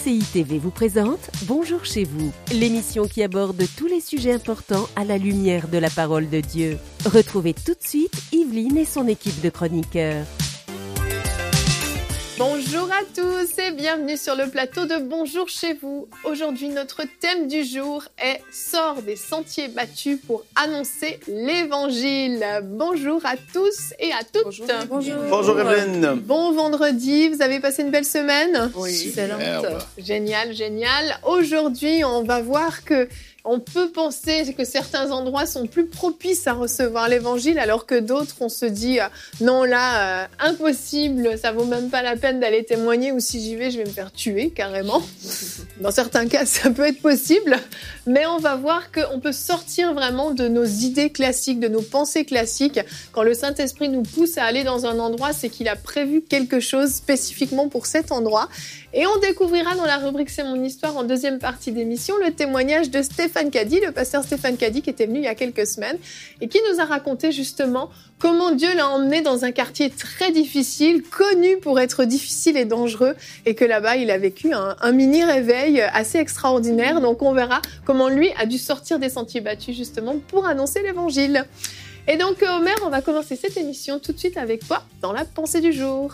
CCI TV vous présente Bonjour chez vous, l'émission qui aborde tous les sujets importants à la lumière de la parole de Dieu. Retrouvez tout de suite Yveline et son équipe de chroniqueurs. Bonjour à tous et bienvenue sur le plateau de Bonjour chez vous. Aujourd'hui, notre thème du jour est « Sors des sentiers battus pour annoncer l'évangile ». Bonjour à tous et à toutes. Bonjour. Bonjour Evelyne. Bon vendredi, vous avez passé une belle semaine ? Oui, Génial, génial. Aujourd'hui, on va voir que on peut penser que certains endroits sont plus propices à recevoir l'évangile, alors que d'autres, on se dit non là, impossible, ça vaut même pas la peine d'aller témoigner, ou si j'y vais, je vais me faire tuer carrément. Dans certains cas, ça peut être possible, mais on va voir qu'on peut sortir vraiment de nos idées classiques, de nos pensées classiques. Quand le Saint-Esprit nous pousse à aller dans un endroit, c'est qu'il a prévu quelque chose spécifiquement pour cet endroit. Et on découvrira dans la rubrique C'est mon histoire, en deuxième partie d'émission, le témoignage de Stéphane Caddy, le pasteur Stéphane Caddy, qui était venu il y a quelques semaines et qui nous a raconté justement comment Dieu l'a emmené dans un quartier très difficile, connu pour être difficile et dangereux, et que là-bas, il a vécu un mini-réveil assez extraordinaire. Donc on verra comment lui a dû sortir des sentiers battus justement pour annoncer l'évangile. Et donc Omer, on va commencer cette émission tout de suite avec toi dans la pensée du jour.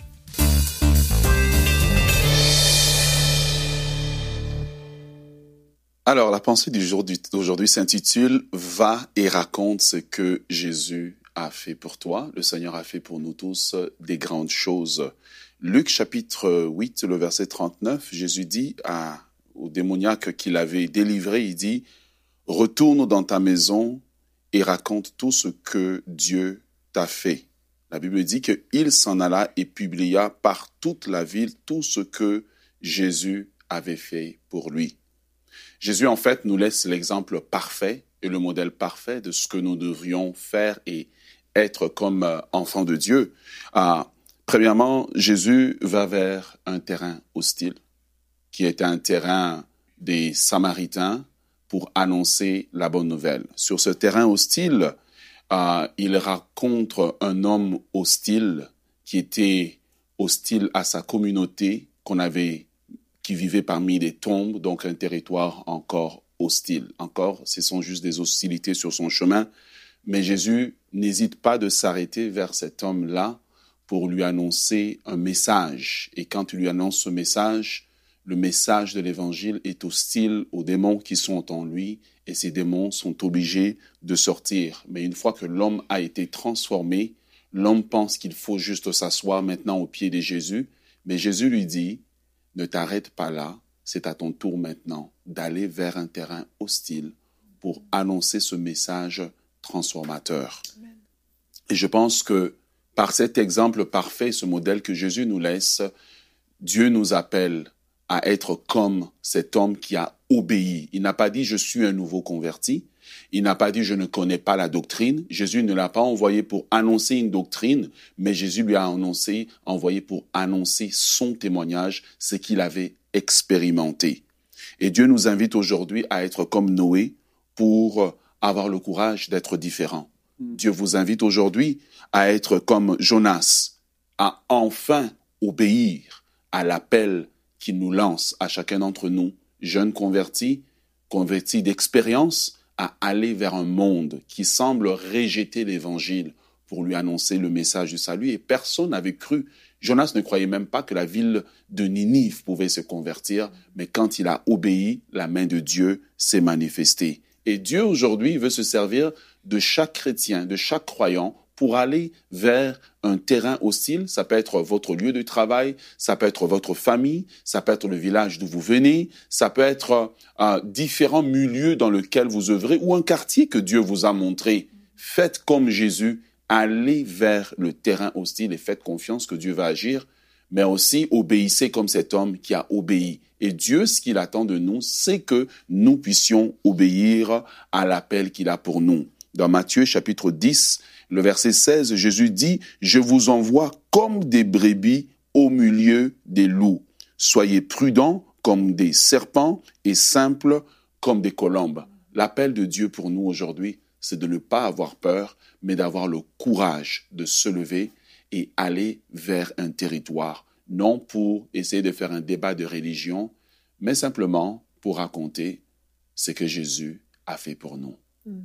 Alors, la pensée du jour d'aujourd'hui s'intitule « Va et raconte ce que Jésus a fait pour toi ». Le Seigneur a fait pour nous tous des grandes choses. Luc chapitre 8, le verset 39, Jésus dit au démoniaque qu'il avait délivré, il dit « Retourne dans ta maison et raconte tout ce que Dieu t'a fait ». La Bible dit qu'il s'en alla et publia par toute la ville tout ce que Jésus avait fait pour lui. Jésus, en fait, nous laisse l'exemple parfait et le modèle parfait de ce que nous devrions faire et être comme enfants de Dieu. Premièrement, Jésus va vers un terrain hostile, qui était un terrain des Samaritains, pour annoncer la bonne nouvelle. Sur ce terrain hostile, il rencontre un homme hostile, qui était hostile à sa communauté, qui vivait parmi les tombes, donc un territoire encore hostile. Encore, ce sont juste des hostilités sur son chemin. Mais Jésus n'hésite pas de s'arrêter vers cet homme-là pour lui annoncer un message. Et quand il lui annonce ce message, le message de l'évangile est hostile aux démons qui sont en lui, et ces démons sont obligés de sortir. Mais une fois que l'homme a été transformé, l'homme pense qu'il faut juste s'asseoir maintenant aux pieds de Jésus. Mais Jésus lui dit, ne t'arrête pas là, c'est à ton tour maintenant d'aller vers un terrain hostile pour annoncer ce message transformateur. Amen. Et je pense que par cet exemple parfait, ce modèle que Jésus nous laisse, Dieu nous appelle à être comme cet homme qui a obéi. Il n'a pas dit « je suis un nouveau converti ». Il n'a pas dit « je ne connais pas la doctrine ». Jésus ne l'a pas envoyé pour annoncer une doctrine, mais Jésus lui a envoyé pour annoncer son témoignage, ce qu'il avait expérimenté. Et Dieu nous invite aujourd'hui à être comme Noé pour avoir le courage d'être différent. Dieu vous invite aujourd'hui à être comme Jonas, à enfin obéir à l'appel qu'il nous lance à chacun d'entre nous, jeunes convertis d'expérience, à aller vers un monde qui semble rejeter l'évangile pour lui annoncer le message du salut. Et personne n'avait cru. Jonas ne croyait même pas que la ville de Ninive pouvait se convertir, mais quand il a obéi, la main de Dieu s'est manifestée. Et Dieu aujourd'hui veut se servir de chaque chrétien, de chaque croyant, pour aller vers un terrain hostile. Ça peut être votre lieu de travail, ça peut être votre famille, ça peut être le village d'où vous venez, ça peut être différents milieux dans lesquels vous œuvrez ou un quartier que Dieu vous a montré. Faites comme Jésus, allez vers le terrain hostile et faites confiance que Dieu va agir, mais aussi obéissez comme cet homme qui a obéi. Et Dieu, ce qu'il attend de nous, c'est que nous puissions obéir à l'appel qu'il a pour nous. Dans Matthieu chapitre 10, le verset 16, Jésus dit « Je vous envoie comme des brebis au milieu des loups. Soyez prudents comme des serpents et simples comme des colombes. » L'appel de Dieu pour nous aujourd'hui, c'est de ne pas avoir peur, mais d'avoir le courage de se lever et aller vers un territoire, non pour essayer de faire un débat de religion, mais simplement pour raconter ce que Jésus a fait pour nous.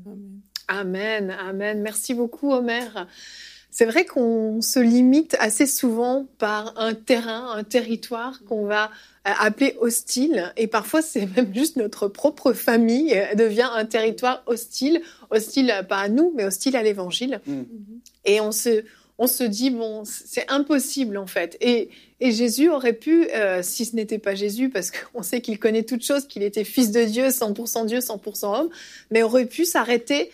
Amen, amen. Merci beaucoup, Omer. C'est vrai qu'on se limite assez souvent par un terrain, un territoire qu'on va appeler hostile. Et parfois, c'est même juste notre propre famille devient un territoire hostile. Hostile pas à nous, mais hostile à l'Évangile. Et on se dit, bon, c'est impossible en fait. Et Jésus aurait pu, si ce n'était pas Jésus, parce qu'on sait qu'il connaît toutes choses, qu'il était fils de Dieu, 100% Dieu, 100% homme, mais aurait pu s'arrêter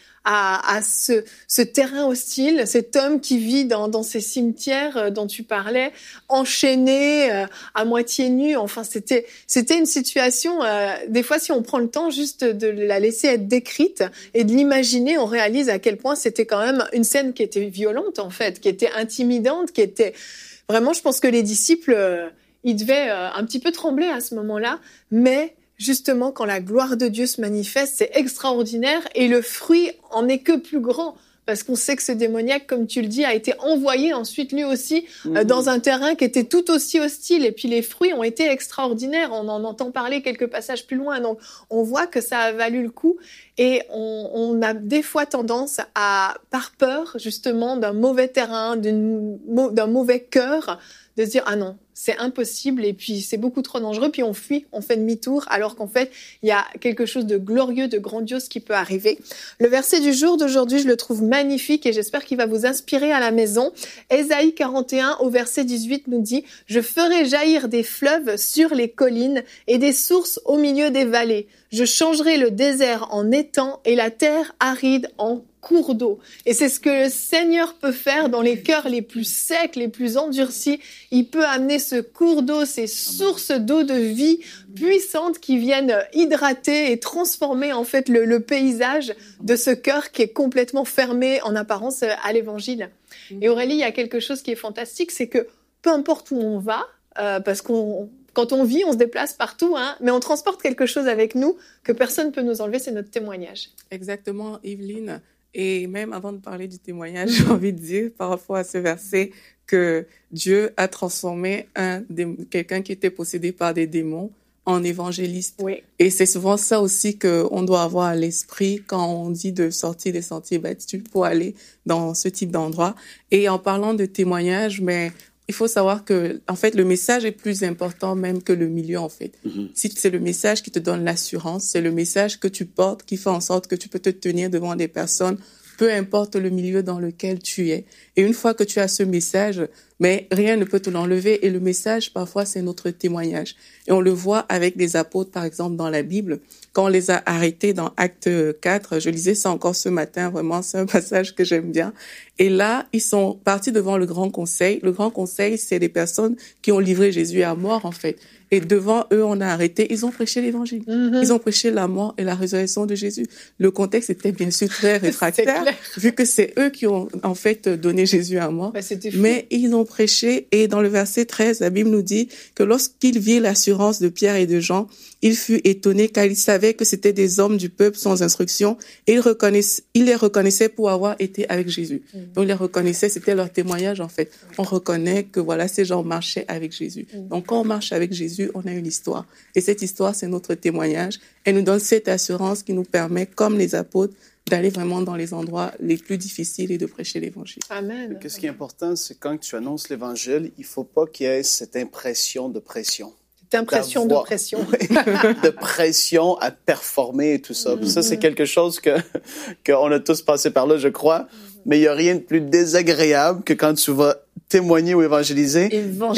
à ce terrain hostile, cet homme qui vit dans ces cimetières dont tu parlais, enchaîné, à moitié nu. Enfin, c'était une situation, des fois, si on prend le temps juste de la laisser être décrite et de l'imaginer, on réalise à quel point c'était quand même une scène qui était violente, en fait, qui était intimidante, qui était... Vraiment, je pense que les disciples, ils devaient un petit peu trembler à ce moment-là, mais... Justement, quand la gloire de Dieu se manifeste, c'est extraordinaire et le fruit en est que plus grand. Parce qu'on sait que ce démoniaque, comme tu le dis, a été envoyé ensuite lui aussi dans un terrain qui était tout aussi hostile. Et puis les fruits ont été extraordinaires. On en entend parler quelques passages plus loin. Donc on voit que ça a valu le coup. Et on a des fois tendance à, par peur justement d'un mauvais terrain, d'un mauvais cœur, de se dire « Ah non, c'est impossible et puis c'est beaucoup trop dangereux ». Puis on fuit, on fait demi-tour alors qu'en fait, il y a quelque chose de glorieux, de grandiose qui peut arriver. Le verset du jour d'aujourd'hui, je le trouve magnifique et j'espère qu'il va vous inspirer à la maison. Ésaïe 41 au verset 18 nous dit « Je ferai jaillir des fleuves sur les collines et des sources au milieu des vallées. Je changerai le désert en étang et la terre aride en cours d'eau. » Et c'est ce que le Seigneur peut faire dans les cœurs les plus secs, les plus endurcis. Il peut amener ce cours d'eau, ces sources d'eau de vie puissantes qui viennent hydrater et transformer en fait le paysage de ce cœur qui est complètement fermé en apparence à l'Évangile. Et Aurélie, il y a quelque chose qui est fantastique, c'est que peu importe où on va, parce quand on vit, on se déplace partout, mais on transporte quelque chose avec nous que personne ne peut nous enlever, c'est notre témoignage. Exactement, Yveline. Et même avant de parler du témoignage, j'ai envie de dire par rapport à ce verset que Dieu a transformé quelqu'un qui était possédé par des démons en évangéliste. Oui. Et c'est souvent ça aussi qu'on doit avoir à l'esprit quand on dit de sortir des sentiers battus pour aller dans ce type d'endroit. Et en parlant de témoignage, mais il faut savoir que, en fait, le message est plus important même que le milieu, en fait. Si c'est le message qui te donne l'assurance, c'est le message que tu portes qui fait en sorte que tu peux te tenir devant des personnes, peu importe le milieu dans lequel tu es. Et une fois que tu as ce message, mais rien ne peut te l'enlever. Et le message, parfois, c'est notre témoignage. Et on le voit avec les apôtres, par exemple, dans la Bible. Quand on les a arrêtés dans Acte 4, je lisais ça encore ce matin, vraiment, c'est un passage que j'aime bien. Et là, ils sont partis devant le Grand Conseil. Le Grand Conseil, c'est des personnes qui ont livré Jésus à mort, en fait. Et devant eux, on a arrêté. Ils ont prêché l'Évangile. Ils ont prêché la mort et la résurrection de Jésus. Le contexte était bien sûr très réfractaire, vu que c'est eux qui ont en fait donné Jésus à mort. Mais ils ont prêché. Et dans le verset 13, la Bible nous dit que lorsqu'ils virent l'assurance de Pierre et de Jean, il fut étonné car il savait que c'était des hommes du peuple sans instruction. Et il les reconnaissait pour avoir été avec Jésus. Donc, ils les reconnaissaient, c'était leur témoignage en fait. On reconnaît que voilà, ces gens marchaient avec Jésus. Donc, quand on marche avec Jésus, on a une histoire. Et cette histoire, c'est notre témoignage. Elle nous donne cette assurance qui nous permet, comme les apôtres, d'aller vraiment dans les endroits les plus difficiles et de prêcher l'Évangile. Amen. Mais ce qui est important, c'est quand tu annonces l'Évangile, il ne faut pas qu'il y ait cette impression de pression. Cette impression de pression. De pression à performer et tout ça. Ça, c'est quelque chose qu'on a tous passé par là, je crois. Mais il n'y a rien de plus désagréable que quand tu vas témoigner ou évangéliser.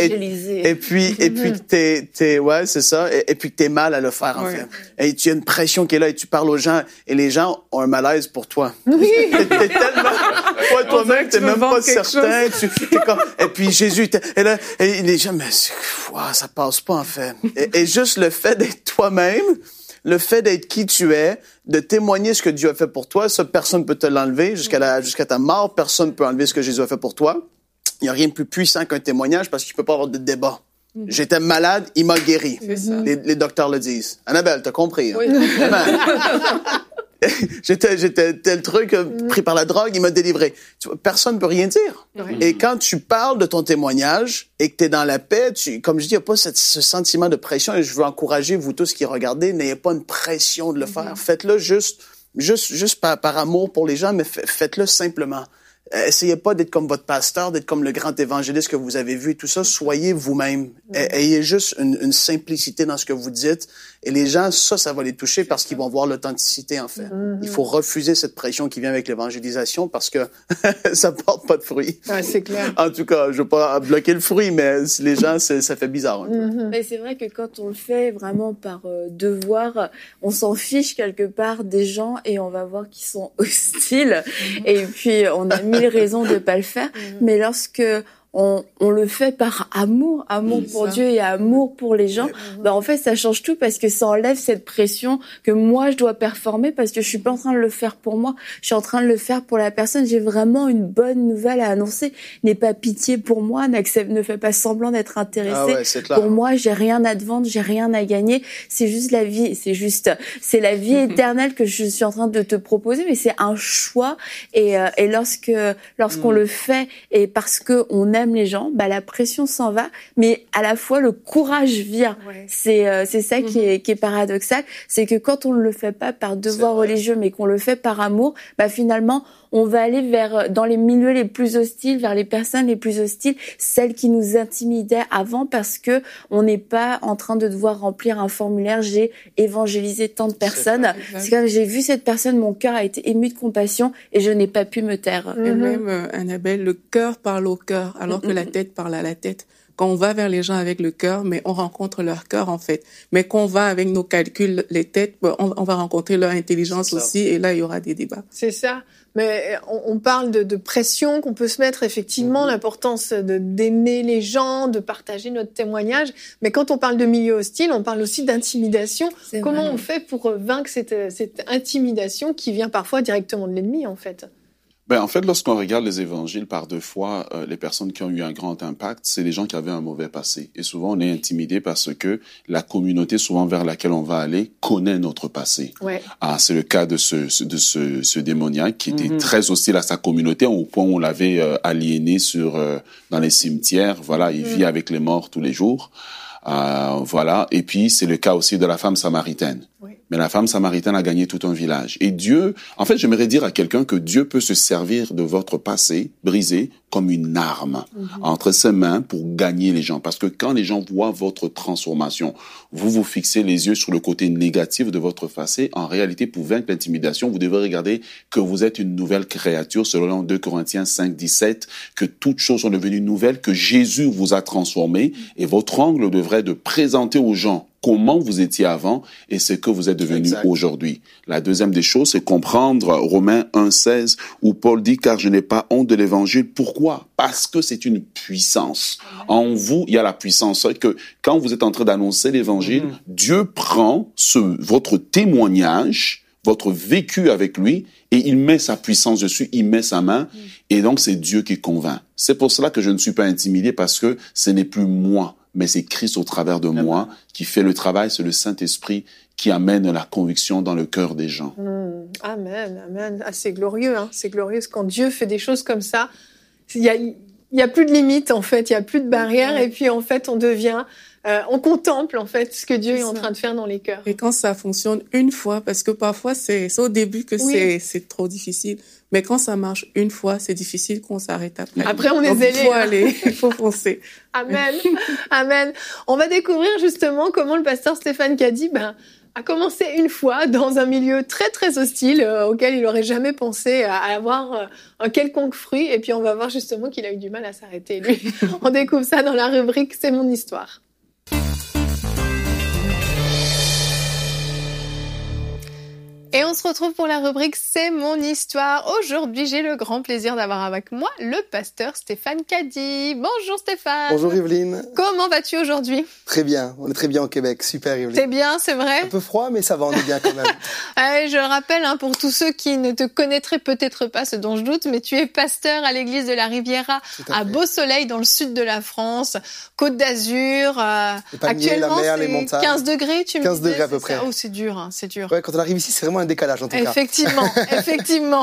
Et puis ouais, c'est ça. Et puis que t'es mal à le faire, en fait. Et tu as une pression qui est là et tu parles aux gens et les gens ont un malaise pour toi. Oui. T'es tellement, toi-même, t'es même pas certain. Et puis Jésus, et là, et les gens, mais ça passe pas, en fait. Et juste le fait d'être toi-même, le fait d'être qui tu es, de témoigner ce que Dieu a fait pour toi, ça, personne ne peut te l'enlever. Jusqu'à ta mort, personne ne peut enlever ce que Jésus a fait pour toi. Il n'y a rien de plus puissant qu'un témoignage parce qu'il ne peut pas avoir de débat. J'étais malade, il m'a guéri. Les docteurs le disent. Annabelle, t'as compris. Hein? Oui. j'étais tel truc, pris par la drogue, il m'a délivré. Tu vois, personne peut rien dire. Et quand tu parles de ton témoignage et que tu es dans la paix, comme je dis, il n'y a pas ce sentiment de pression, et je veux encourager vous tous qui regardez, n'ayez pas une pression de le faire. Faites-le juste par amour pour les gens, mais faites-le simplement. Essayez pas d'être comme votre pasteur, d'être comme le grand évangéliste que vous avez vu, tout ça. Soyez vous-même. Ayez juste une simplicité dans ce que vous dites. Et les gens, ça va les toucher parce qu'ils vont voir l'authenticité, en fait. Il faut refuser cette pression qui vient avec l'évangélisation parce que ça porte pas de fruit. Ouais, c'est clair. En tout cas, je veux pas bloquer le fruit, mais les gens, ça fait bizarre un peu. Mais c'est vrai que quand on le fait vraiment par devoir, on s'en fiche quelque part des gens et on va voir qu'ils sont hostiles. Et puis, on a mille raisons de pas le faire. Mais lorsque on le fait par amour pour Dieu et amour pour les gens, ben en fait ça change tout parce que ça enlève cette pression que moi je dois performer parce que je suis pas en train de le faire pour moi, je suis en train de le faire pour la personne. J'ai vraiment une bonne nouvelle à annoncer. N'aie pas pitié pour moi, ne fais pas semblant d'être intéressé. Pour moi, j'ai rien à te vendre, j'ai rien à gagner. C'est juste la vie, c'est la vie éternelle que je suis en train de te proposer, mais c'est un choix et lorsqu'on le fait et parce que on aime les gens, bah la pression s'en va, mais à la fois le courage vient. Ouais. C'est ça qui est paradoxal, c'est que quand on ne le fait pas par devoir religieux, mais qu'on le fait par amour, bah finalement on va aller dans les milieux les plus hostiles, vers les personnes les plus hostiles, celles qui nous intimidaient avant parce que on n'est pas en train de devoir remplir un formulaire. J'ai évangélisé tant de personnes. C'est comme j'ai vu cette personne, mon cœur a été ému de compassion et je n'ai pas pu me taire. Et même, Annabelle, le cœur parle au cœur, alors que la tête parle à la tête. Quand on va vers les gens avec le cœur, mais on rencontre leur cœur en fait. Mais quand on va avec nos calculs, les têtes, on va rencontrer leur intelligence aussi, et là il y aura des débats. C'est ça. Mais on parle de pression qu'on peut se mettre, effectivement, l'importance d'aimer les gens, de partager notre témoignage. Mais quand on parle de milieu hostile, on parle aussi d'intimidation. Comment on fait pour vaincre cette intimidation qui vient parfois directement de l'ennemi, en fait? En fait, lorsqu'on regarde les évangiles, par deux fois, les personnes qui ont eu un grand impact, c'est les gens qui avaient un mauvais passé. Et souvent, on est intimidé parce que la communauté, souvent vers laquelle on va aller, connaît notre passé. Ouais. C'est le cas de ce démoniaque qui était très hostile à sa communauté, au point où on l'avait aliéné dans les cimetières. Voilà, il vit avec les morts tous les jours. Voilà. Et puis, c'est le cas aussi de la femme samaritaine. Oui. Mais la femme samaritaine a gagné tout un village. Et Dieu, en fait, j'aimerais dire à quelqu'un que Dieu peut se servir de votre passé brisé comme une arme entre ses mains pour gagner les gens. Parce que quand les gens voient votre transformation, vous fixez les yeux sur le côté négatif de votre passé. En réalité, pour vaincre l'intimidation, vous devez regarder que vous êtes une nouvelle créature, selon 2 Corinthiens 5, 17, que toutes choses sont devenues nouvelles, que Jésus vous a transformé. Et votre angle devrait de présenter aux gens comment vous étiez avant et ce que vous êtes devenu aujourd'hui. La deuxième des choses, c'est comprendre Romains 1,16 où Paul dit « Car je n'ai pas honte de l'évangile ». Pourquoi? Parce que c'est une puissance. En vous, il y a la puissance. C'est que quand vous êtes en train d'annoncer l'évangile, Dieu prend votre témoignage, votre vécu avec lui, et il met sa puissance dessus, il met sa main, et donc c'est Dieu qui convainc. C'est pour cela que je ne suis pas intimidé, parce que ce n'est plus moi, mais c'est Christ au travers de moi qui fait le travail, c'est le Saint-Esprit qui amène la conviction dans le cœur des gens. Amen, amen. Ah, c'est glorieux, hein. C'est glorieux. Quand Dieu fait des choses comme ça, il y a plus de limites, en fait, il y a plus de barrières, et puis en fait, on contemple en fait ce que Dieu est en train de faire dans les cœurs. Et quand ça fonctionne une fois, parce que parfois c'est au début que c'est trop difficile, mais quand ça marche une fois, c'est difficile qu'on s'arrête après. Après on est zélé. Il faut aller, il faut foncer. Amen, amen. On va découvrir justement comment le pasteur Stéphane Caddy a commencé une fois dans un milieu très très hostile auquel il n'aurait jamais pensé à avoir un quelconque fruit, et puis on va voir justement qu'il a eu du mal à s'arrêter lui. On découvre ça dans la rubrique C'est mon histoire. Et on se retrouve pour la rubrique C'est mon histoire. Aujourd'hui, j'ai le grand plaisir d'avoir avec moi le pasteur Stéphane Caddy. Bonjour Stéphane. Bonjour Evelyne. Comment vas-tu aujourd'hui? Très bien, on est très bien au Québec. Super Evelyne. C'est bien, c'est vrai? Un peu froid, mais ça va, on est bien quand même. Je le rappelle, pour tous ceux qui ne te connaîtraient peut-être pas, ce dont je doute, mais tu es pasteur à l'église de la Riviera à Beau-Soleil, dans le sud de la France, Côte d'Azur. Les palmiers, actuellement, la mer, les montagnes. 15 degrés, tu me disais? 15 degrés à peu près. Oh, c'est dur, c'est dur. Ouais, quand on arrive ici, c'est vraiment un décalage en tout cas. Effectivement.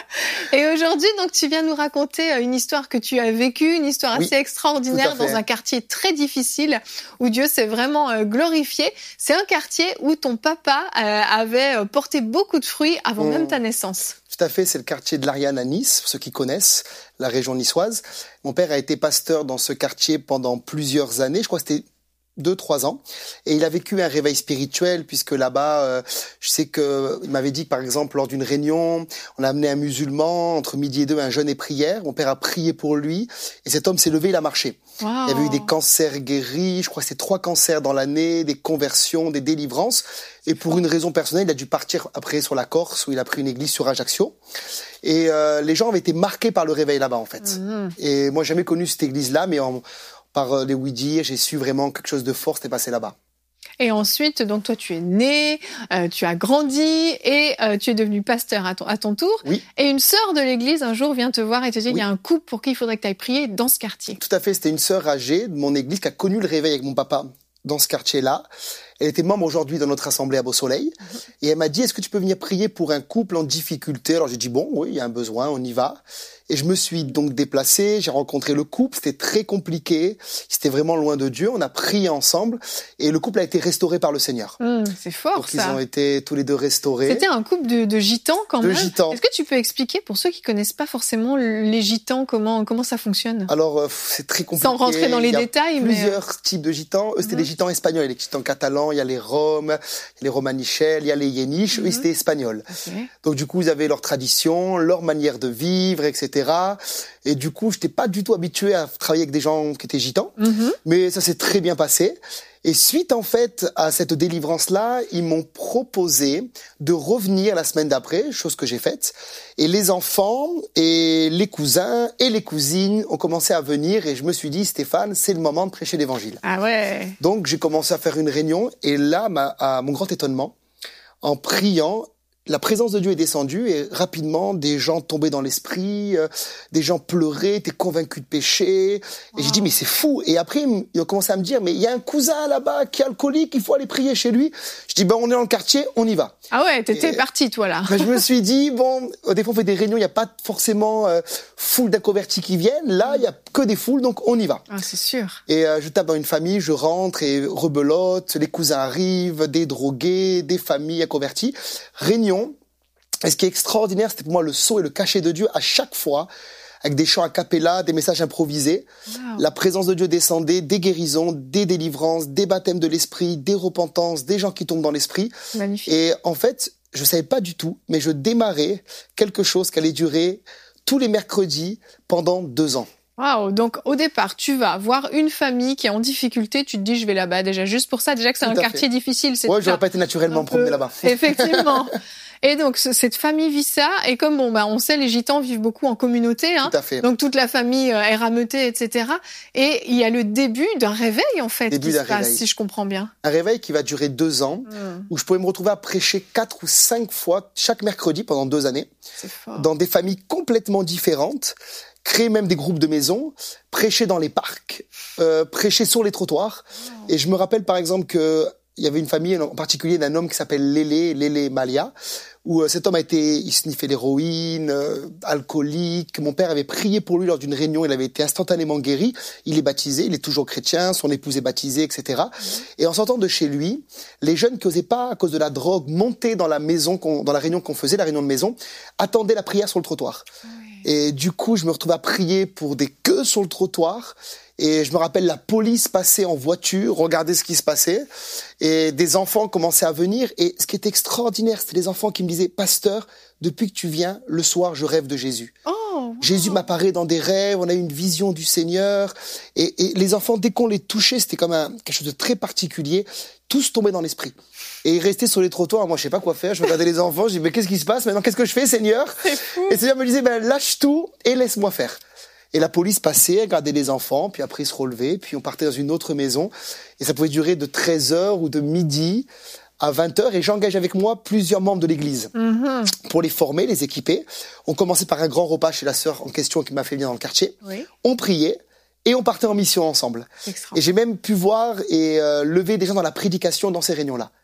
Et aujourd'hui, donc, tu viens nous raconter une histoire que tu as vécue, une histoire assez extraordinaire dans un quartier très difficile où Dieu s'est vraiment glorifié. C'est un quartier où ton papa avait porté beaucoup de fruits avant même ta naissance. Tout à fait, c'est le quartier de l'Ariane à Nice, pour ceux qui connaissent la région niçoise. Mon père a été pasteur dans ce quartier pendant plusieurs années, je crois que c'était 2-3 ans, et il a vécu un réveil spirituel puisque là-bas, je sais que il m'avait dit que par exemple lors d'une réunion, on a amené un musulman entre midi et 2, un jeûne et prière. Mon père a prié pour lui et cet homme s'est levé, il a marché. Wow. Il y avait eu des cancers guéris, je crois que c'est 3 cancers dans l'année, des conversions, des délivrances. Et pour une raison personnelle, il a dû partir après sur la Corse où il a pris une église sur Ajaccio. Et les gens avaient été marqués par le réveil là-bas en fait. Et moi, j'ai jamais connu cette église-là, mais par les oui-dire, j'ai su vraiment quelque chose de fort s'était passé là-bas. Et ensuite, donc toi, tu es né, tu as grandi et tu es devenu pasteur à ton tour. Oui. Et une sœur de l'église un jour vient te voir et te dit il y a un couple pour qui il faudrait que tu ailles prier dans ce quartier. Tout à fait, c'était une sœur âgée de mon église qui a connu le réveil avec mon papa dans ce quartier-là. Elle était membre aujourd'hui dans notre assemblée à Beau-Soleil. Et elle m'a dit, est-ce que tu peux venir prier pour un couple en difficulté? Alors j'ai dit, bon, oui, il y a un besoin, on y va. Et je me suis donc déplacé, j'ai rencontré le couple, c'était très compliqué, c'était vraiment loin de Dieu, on a prié ensemble et le couple a été restauré par le Seigneur. C'est fort donc, ça. Ils ont été tous les deux restaurés. C'était un couple de gitans quand même. De gitans. Est-ce que tu peux expliquer pour ceux qui connaissent pas forcément les gitans comment ça fonctionne? Alors c'est très compliqué. Sans rentrer dans les détails, il y a plusieurs types de gitans. Eux c'était des gitans espagnols, il y a les gitans catalans, il y a les Roms, il y a les Romanichels, il y a les Yéniches, eux c'était espagnol. Okay. Donc du coup ils avaient leur tradition, leur manière de vivre, etc. Et du coup, j'étais pas du tout habitué à travailler avec des gens qui étaient gitans, mais ça s'est très bien passé. Et suite, en fait, à cette délivrance-là, ils m'ont proposé de revenir la semaine d'après, chose que j'ai faite. Et les enfants et les cousins et les cousines ont commencé à venir et je me suis dit, Stéphane, c'est le moment de prêcher l'évangile. Ah ouais. Donc, j'ai commencé à faire une réunion et là, à mon grand étonnement, en priant, la présence de Dieu est descendue et rapidement, des gens tombaient dans l'esprit, des gens pleuraient, étaient convaincus de péché. Et j'ai dit, mais c'est fou. Et après, ils ont commencé à me dire, mais il y a un cousin là-bas qui est alcoolique, il faut aller prier chez lui. Je dis, on est dans le quartier, on y va. Ah ouais, t'étais parti, toi, là. Je me suis dit, des fois, on fait des réunions, il n'y a pas forcément foule d'inconvertis qui viennent. Là, il y a que des foules, donc on y va. Ah, c'est sûr. Et je tape dans une famille, je rentre et rebelote, les cousins arrivent, des drogués, des familles inconverties. Réunion. Et ce qui est extraordinaire, c'était pour moi le sceau et le cachet de Dieu à chaque fois, avec des chants a cappella, des messages improvisés. Wow. La présence de Dieu descendait, des guérisons, des délivrances, des baptêmes de l'esprit, des repentances, des gens qui tombent dans l'esprit. Magnifique. Et en fait, je savais pas du tout, mais je démarrais quelque chose qui allait durer tous les mercredis pendant 2 ans. Waouh, donc au départ, tu vas voir une famille qui est en difficulté, tu te dis je vais là-bas déjà juste pour ça, déjà que c'est un quartier difficile. Ouais, j'aurais pas été naturellement promené là-bas. Effectivement. Et donc cette famille vit ça, et comme on sait, les gitans vivent beaucoup en communauté, hein. Tout à fait. Donc toute la famille est rameutée, etc. Et il y a le début d'un réveil en fait qui se passe, si je comprends bien. Un réveil qui va durer 2 ans, où je pouvais me retrouver à prêcher 4 ou 5 fois chaque mercredi pendant 2 années, c'est fort. Dans des familles complètement différentes. Créer même des groupes de maisons, prêcher dans les parcs, prêcher sur les trottoirs. Et je me rappelle par exemple que il y avait une famille en particulier d'un homme qui s'appelle Lélé Malia, où cet homme il sniffait l'héroïne, alcoolique. Mon père avait prié pour lui lors d'une réunion, il avait été instantanément guéri. Il est baptisé, il est toujours chrétien, son épouse est baptisée, etc. Et en sortant de chez lui, les jeunes qui osaient pas, à cause de la drogue, monter dans la maison, dans la réunion qu'on faisait, la réunion de maison, attendaient la prière sur le trottoir. Et du coup, je me retrouvais à prier pour des queues sur le trottoir. Et je me rappelle la police passait en voiture, regardait ce qui se passait. Et des enfants commençaient à venir. Et ce qui était extraordinaire, c'était les enfants qui me disaient, pasteur, depuis que tu viens, le soir, je rêve de Jésus. Oh, wow. Jésus m'apparaît dans des rêves, on a eu une vision du Seigneur. Et les enfants, dès qu'on les touchait, c'était comme quelque chose de très particulier. Tous tombaient dans l'esprit. Et ils restaient sur les trottoirs. Moi, je sais pas quoi faire. Je regardais les enfants. Je dis, mais qu'est-ce qui se passe maintenant? Qu'est-ce que je fais, Seigneur? C'est fou. Et le Seigneur me disait, lâche tout et laisse-moi faire. Et la police passait, regardait les enfants, puis après ils se relevaient, puis on partait dans une autre maison. Et ça pouvait durer de 13h ou de midi à 20h. Et j'engage avec moi plusieurs membres de l'église pour les former, les équiper. On commençait par un grand repas chez la sœur en question qui m'a fait venir dans le quartier. Oui. On priait. Et on partait en mission ensemble. Et j'ai même pu voir et lever des gens dans la prédication dans ces réunions-là.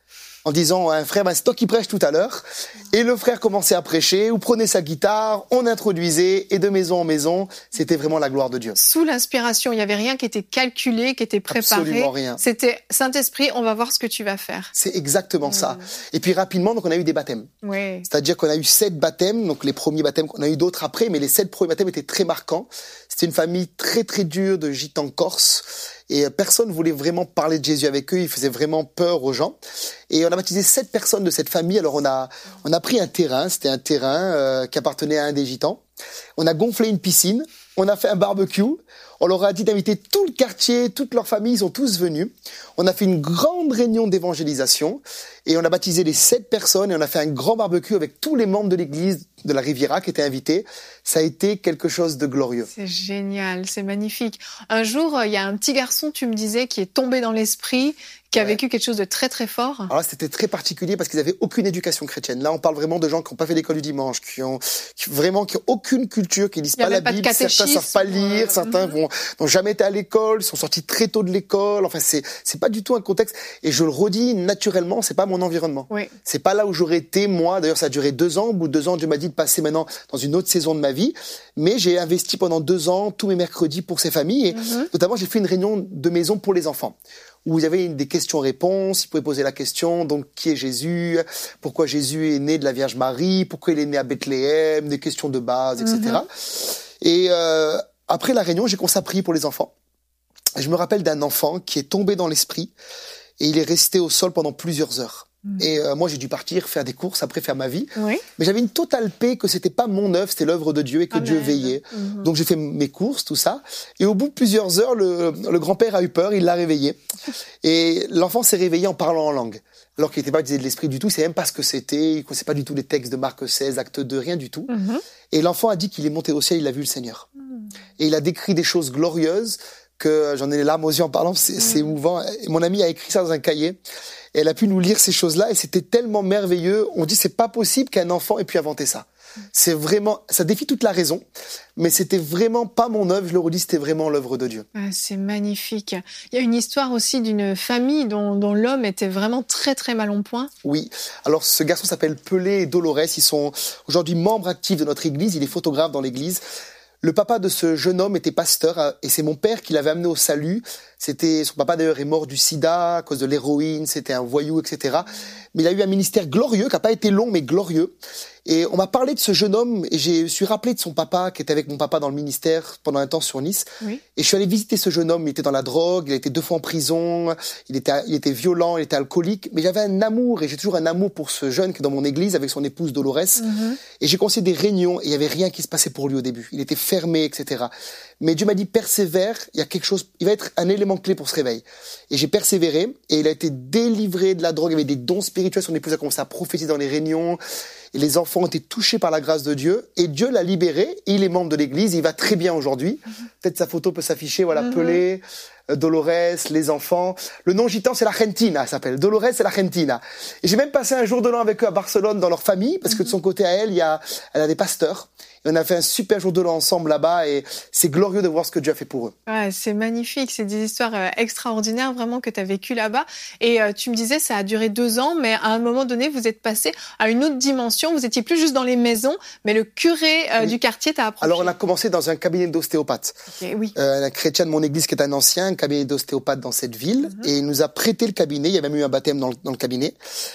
en disant à un frère, c'est toi qui prêches tout à l'heure. Et le frère commençait à prêcher, ou prenait sa guitare, on introduisait, et de maison en maison, c'était vraiment la gloire de Dieu. Sous l'inspiration, il n'y avait rien qui était calculé, qui était préparé. Absolument rien. C'était Saint-Esprit, on va voir ce que tu vas faire. C'est exactement ça. Et puis rapidement, donc on a eu des baptêmes. Oui. C'est-à-dire qu'on a eu 7 baptêmes, donc les premiers baptêmes, on a eu d'autres après, mais les 7 premiers baptêmes étaient très marquants. C'était une famille très très dure de gitans corses. Et personne ne voulait vraiment parler de Jésus avec eux, il faisait vraiment peur aux gens. Et on a baptisé 7 personnes de cette famille. Alors on a pris un terrain, c'était un terrain qui appartenait à un des gitans. On a gonflé une piscine, on a fait un barbecue, on leur a dit d'inviter tout le quartier, toute leur famille, ils sont tous venus. On a fait une grande réunion d'évangélisation et on a baptisé les 7 personnes et on a fait un grand barbecue avec tous les membres de l'église de la Riviera qui étaient invités. Ça a été quelque chose de glorieux. C'est génial, c'est magnifique. Un jour, il y a un petit garçon, tu me disais, qui est tombé dans l'esprit, qui a vécu quelque chose de très très fort. Alors là, c'était très particulier parce qu'ils n'avaient aucune éducation chrétienne. Là, on parle vraiment de gens qui n'ont pas fait l'école du dimanche, qui ont aucune culture, qui lisent pas la Bible. Certains savent pas lire, certains n'ont jamais été à l'école, sont sortis très tôt de l'école. Enfin, c'est pas du tout un contexte. Et je le redis, naturellement, c'est pas mon environnement. Oui. C'est pas là où j'aurais été, moi. D'ailleurs, ça a duré 2 ans. Au bout de 2 ans, Dieu m'a dit de passer maintenant dans une autre saison de ma vie. Mais j'ai investi pendant 2 ans tous mes mercredis pour ces familles. Et notamment, j'ai fait une réunion de maison pour les enfants, où il y avait des questions-réponses, ils pouvaient poser la question, donc qui est Jésus, pourquoi Jésus est né de la Vierge Marie, pourquoi il est né à Bethléem, des questions de base, etc. Et après la réunion, j'ai commencé à prier pour les enfants. Et je me rappelle d'un enfant qui est tombé dans l'esprit et il est resté au sol pendant plusieurs heures. Et moi, j'ai dû partir faire des courses, après faire ma vie. Oui. Mais j'avais une totale paix que c'était pas mon œuvre, c'était l'œuvre de Dieu et que Dieu veillait. Donc j'ai fait mes courses, tout ça. Et au bout de plusieurs heures, le grand-père a eu peur, il l'a réveillé. Et l'enfant s'est réveillé en parlant en langue. Alors qu'il n'était pas baptisé de l'esprit du tout, il savait même pas ce que c'était, il connaissait pas du tout les textes de Marc 16, Acte 2, rien du tout. Et l'enfant a dit qu'il est monté au ciel, il a vu le Seigneur. Et il a décrit des choses glorieuses que j'en ai les larmes aux yeux en parlant, c'est émouvant. Et mon ami a écrit ça dans un cahier. Et elle a pu nous lire ces choses-là et c'était tellement merveilleux. On dit c'est pas possible qu'un enfant ait pu inventer ça. C'est vraiment, ça défie toute la raison, mais c'était vraiment pas mon œuvre, je le redis, c'était vraiment l'œuvre de Dieu. Ah, c'est magnifique. Il y a une histoire aussi d'une famille dont l'homme était vraiment très très mal en point. Oui. Alors ce garçon s'appelle Pelé et Dolores, ils sont aujourd'hui membres actifs de notre église, il est photographe dans l'église. Le papa de ce jeune homme était pasteur et c'est mon père qui l'avait amené au salut. Son papa d'ailleurs est mort du sida à cause de l'héroïne, c'était un voyou, etc. Mais il a eu un ministère glorieux, qui n'a pas été long mais glorieux. Et on m'a parlé de ce jeune homme et je suis rappelé de son papa qui était avec mon papa dans le ministère pendant un temps sur Nice. Oui. Et je suis allé visiter ce jeune homme, il était dans la drogue, il a été 2 fois en prison, il était violent, il était alcoolique. Mais j'avais un amour et j'ai toujours un amour pour ce jeune qui est dans mon église avec son épouse Dolores. Et j'ai conseillé des réunions et il y avait rien qui se passait pour lui au début. Il était fermé, etc. Mais Dieu m'a dit persévère, il y a quelque chose, il va être un élément clé pour ce réveil. Et j'ai persévéré et il a été délivré de la drogue, il avait des dons spirituels, son épouse a commencé à prophétiser dans les réunions. Et les enfants ont été touchés par la grâce de Dieu. Et Dieu l'a libéré. Il est membre de l'église. Il va très bien aujourd'hui. Peut-être sa photo peut s'afficher. Voilà, Pelé, Dolores, les enfants. Le nom gitan, c'est l'Argentina, ça s'appelle. Dolores, c'est l'Argentina. Et j'ai même passé un jour de l'an avec eux à Barcelone, dans leur famille, parce que de son côté à elle, elle a des pasteurs. Et on a fait un super jour de l'an ensemble là-bas et c'est glorieux de voir ce que Dieu a fait pour eux. Ouais, c'est magnifique, c'est des histoires extraordinaires vraiment que tu as vécues là-bas. Et tu me disais, ça a duré 2 ans, mais à un moment donné, vous êtes passé à une autre dimension. Vous étiez plus juste dans les maisons, mais le curé du quartier t'a approché. Alors on a commencé dans un cabinet d'ostéopathe. Okay, oui. Un chrétien de mon église qui est un ancien, un cabinet d'ostéopathe dans cette ville. Et il nous a prêté le cabinet, il y a même eu un baptême dans le cabinet.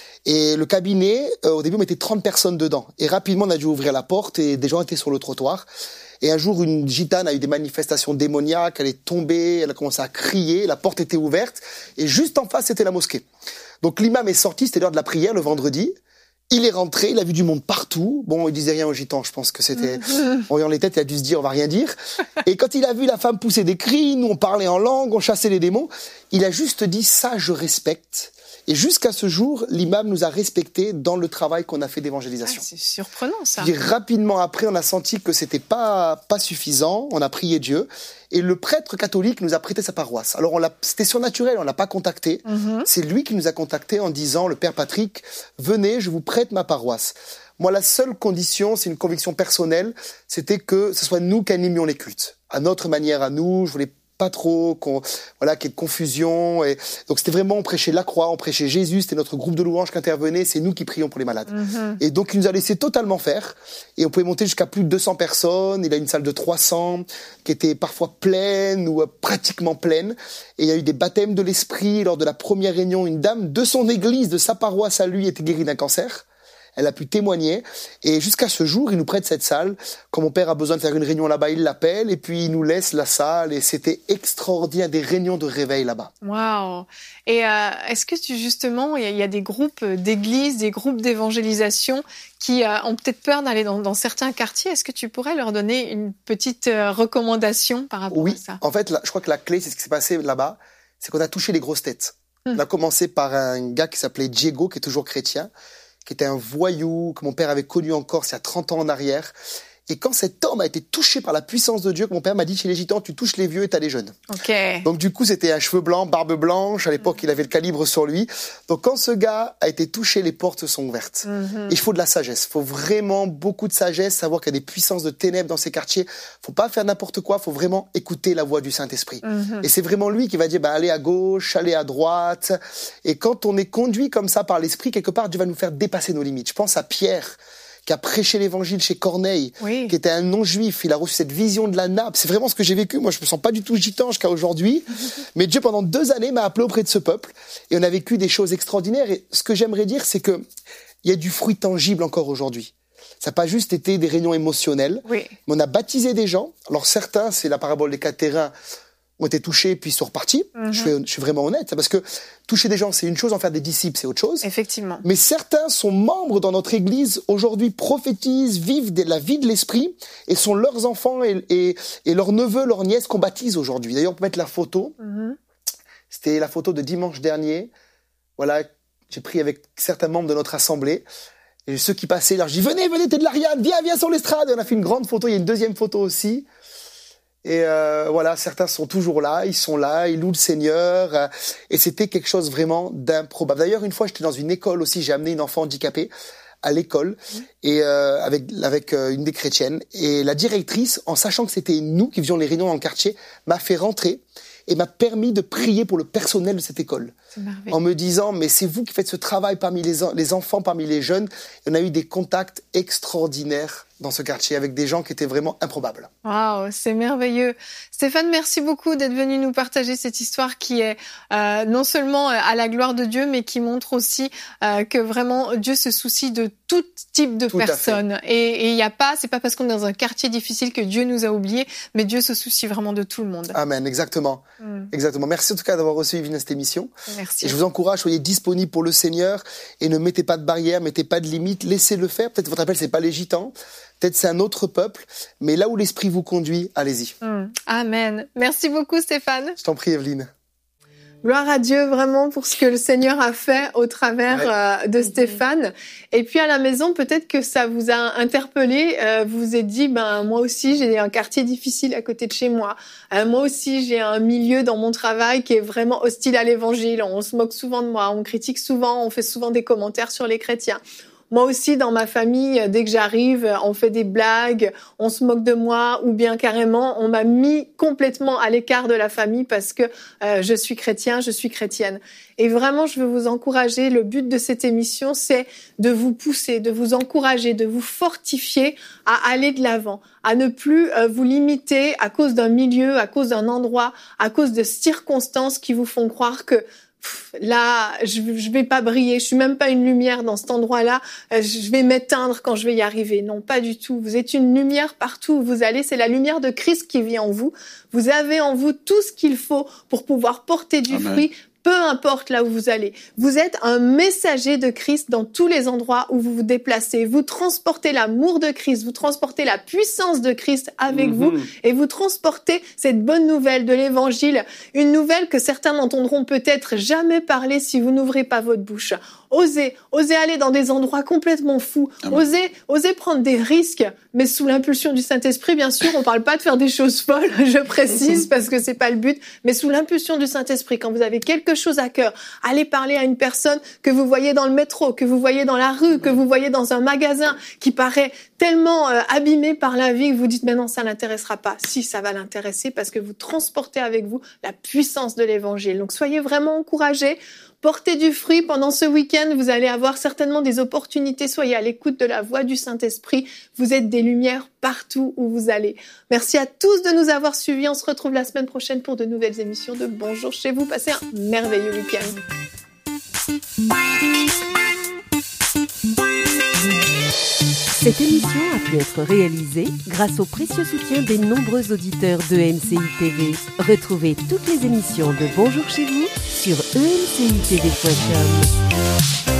Et le cabinet, au début, on mettait 30 personnes dedans. Et rapidement, on a dû ouvrir la porte et des gens étaient sur le trottoir. Et un jour, une gitane a eu des manifestations démoniaques, elle est tombée, elle a commencé à crier, la porte était ouverte. Et juste en face, c'était la mosquée. Donc l'imam est sorti, c'était l'heure de la prière, le vendredi. Il est rentré, il a vu du monde partout. Bon, il disait rien aux gitans, je pense que c'était... En voyant les têtes, il a dû se dire, on va rien dire. Et quand il a vu la femme pousser des cris, nous on parlait en langue, on chassait les démons, il a juste dit, ça je respecte. Et jusqu'à ce jour, l'imam nous a respectés dans le travail qu'on a fait d'évangélisation. Ah, c'est surprenant, ça. Et rapidement après, on a senti que c'était pas suffisant. On a prié Dieu. Et le prêtre catholique nous a prêté sa paroisse. Alors, c'était surnaturel, on l'a pas contacté. C'est lui qui nous a contactés en disant, le père Patrick, venez, je vous prête ma paroisse. Moi, la seule condition, c'est une conviction personnelle, c'était que ce soit nous qui animions les cultes. À notre manière, à nous, je voulais pas trop, qu'il y ait de confusion. Et donc c'était vraiment, on prêchait la croix, on prêchait Jésus, c'était notre groupe de louanges qui intervenait, c'est nous qui prions pour les malades. Et donc il nous a laissé totalement faire, et on pouvait monter jusqu'à plus de 200 personnes. Il a une salle de 300 qui était parfois pleine ou pratiquement pleine, et il y a eu des baptêmes de l'esprit. Lors de la première réunion, une dame de son église, de sa paroisse à lui, était guérie d'un cancer. Elle a pu témoigner, et jusqu'à ce jour, il nous prête cette salle. Quand mon père a besoin de faire une réunion là-bas, il l'appelle, et puis il nous laisse la salle, et c'était extraordinaire, des réunions de réveil là-bas. Waouh. Et est-ce que justement, il y a des groupes d'églises, des groupes d'évangélisation qui ont peut-être peur d'aller dans certains quartiers? Est-ce que tu pourrais leur donner une petite recommandation par rapport à ça? Oui, en fait, je crois que la clé, c'est ce qui s'est passé là-bas, c'est qu'on a touché les grosses têtes. On a commencé par un gars qui s'appelait Diego, qui est toujours chrétien, qui était un voyou, que mon père avait connu en Corse il y a 30 ans en arrière. Et quand cet homme a été touché par la puissance de Dieu, que mon père m'a dit, chez les gitans, tu touches les vieux et t'as les jeunes. Okay. Donc du coup, c'était un cheveu blanc, barbe blanche. À l'époque, il avait le calibre sur lui. Donc quand ce gars a été touché, les portes sont ouvertes. Et il faut de la sagesse. Il faut vraiment beaucoup de sagesse, savoir qu'il y a des puissances de ténèbres dans ces quartiers. Faut pas faire n'importe quoi. Faut vraiment écouter la voix du Saint-Esprit. Et c'est vraiment lui qui va dire, allez à gauche, allez à droite. Et quand on est conduit comme ça par l'Esprit, quelque part, Dieu va nous faire dépasser nos limites. Je pense à Pierre, qui a prêché l'évangile chez Corneille, qui était un non-juif. Il a reçu cette vision de la nappe. C'est vraiment ce que j'ai vécu. Moi, je me sens pas du tout gitan jusqu'à aujourd'hui. Mais Dieu, pendant 2 années, m'a appelé auprès de ce peuple. Et on a vécu des choses extraordinaires. Et ce que j'aimerais dire, c'est que il y a du fruit tangible encore aujourd'hui. Ça n'a pas juste été des réunions émotionnelles. Mais on a baptisé des gens. Alors certains, c'est la parabole des 4 terrains, ont été touchés puis sont repartis. Je suis vraiment honnête, parce que toucher des gens, c'est une chose, en faire des disciples, c'est autre chose. Effectivement. Mais certains sont membres dans notre église, aujourd'hui prophétisent, vivent la vie de l'esprit, et sont leurs enfants et leurs neveux, leurs nièces qu'on baptise aujourd'hui. D'ailleurs, on peut mettre la photo. C'était la photo de dimanche dernier. Voilà, j'ai pris avec certains membres de notre assemblée. Et ceux qui passaient, là, je dis, venez, t'es de l'Ariane, viens sur l'estrade. Et on a fait une grande photo, il y a une deuxième photo aussi. Et voilà, certains sont toujours là, ils louent le Seigneur, et c'était quelque chose vraiment d'improbable. D'ailleurs, une fois, j'étais dans une école aussi, j'ai amené une enfant handicapée à l'école, et avec une des chrétiennes, et la directrice, en sachant que c'était nous qui faisions les réunions dans le quartier, m'a fait rentrer et m'a permis de prier pour le personnel de cette école. En me disant, mais c'est vous qui faites ce travail parmi les enfants, parmi les jeunes. Et on a eu des contacts extraordinaires dans ce quartier avec des gens qui étaient vraiment improbables. Waouh, c'est merveilleux. Stéphane, merci beaucoup d'être venu nous partager cette histoire qui est non seulement à la gloire de Dieu, mais qui montre aussi que vraiment Dieu se soucie de tout type de personnes. Et il y a pas, c'est pas parce qu'on est dans un quartier difficile que Dieu nous a oubliés, mais Dieu se soucie vraiment de tout le monde. Amen, exactement. Exactement. Merci en tout cas d'avoir reçu Yveline à cette émission. Merci. Et je vous encourage, soyez disponibles pour le Seigneur et ne mettez pas de barrières, mettez pas de limites, laissez-le faire. Peut-être votre appel, c'est pas les gitans. Peut-être c'est un autre peuple, mais là où l'Esprit vous conduit, allez-y. Amen. Merci beaucoup, Stéphane. Je t'en prie, Evelyne. Gloire à Dieu vraiment pour ce que le Seigneur a fait au travers de Stéphane. Et puis à la maison, peut-être que ça vous a interpellé. Vous vous êtes dit, moi aussi j'ai un quartier difficile à côté de chez moi. Moi aussi j'ai un milieu dans mon travail qui est vraiment hostile à l'Évangile. On se moque souvent de moi, on critique souvent, on fait souvent des commentaires sur les chrétiens. Moi aussi, dans ma famille, dès que j'arrive, on fait des blagues, on se moque de moi, ou bien carrément, on m'a mis complètement à l'écart de la famille parce que je suis chrétien, je suis chrétienne. Et vraiment, je veux vous encourager. Le but de cette émission, c'est de vous pousser, de vous encourager, de vous fortifier à aller de l'avant, à ne plus vous limiter à cause d'un milieu, à cause d'un endroit, à cause de circonstances qui vous font croire que là, je vais pas briller, je suis même pas une lumière dans cet endroit-là, je vais m'éteindre quand je vais y arriver. Non, pas du tout. Vous êtes une lumière partout où vous allez, c'est la lumière de Christ qui vit en vous. Vous avez en vous tout ce qu'il faut pour pouvoir porter du fruit, peu importe là où vous allez. Vous êtes un messager de Christ dans tous les endroits où vous vous déplacez. Vous transportez l'amour de Christ, vous transportez la puissance de Christ avec vous et vous transportez cette bonne nouvelle de l'Évangile, une nouvelle que certains n'entendront peut-être jamais parler si vous n'ouvrez pas votre bouche. Osez aller dans des endroits complètement fous. Osez prendre des risques, mais sous l'impulsion du Saint-Esprit, bien sûr. On parle pas de faire des choses folles, je précise, parce que c'est pas le but, mais sous l'impulsion du Saint-Esprit. Quand vous avez quelque chose à cœur, allez parler à une personne que vous voyez dans le métro, que vous voyez dans la rue, que vous voyez dans un magasin, qui paraît tellement abîmé par la vie que vous dites, mais non, ça l'intéressera pas. Si, ça va l'intéresser parce que vous transportez avec vous la puissance de l'évangile. Donc, soyez vraiment encouragés. Portez du fruit pendant ce week-end. Vous allez avoir certainement des opportunités. Soyez à l'écoute de la voix du Saint-Esprit. Vous êtes des lumières partout où vous allez. Merci à tous de nous avoir suivis. On se retrouve la semaine prochaine pour de nouvelles émissions de Bonjour chez vous. Passez un merveilleux week-end. Cette émission a pu être réalisée grâce au précieux soutien des nombreux auditeurs de MCI TV. Retrouvez toutes les émissions de Bonjour chez vous sur emcitv.com.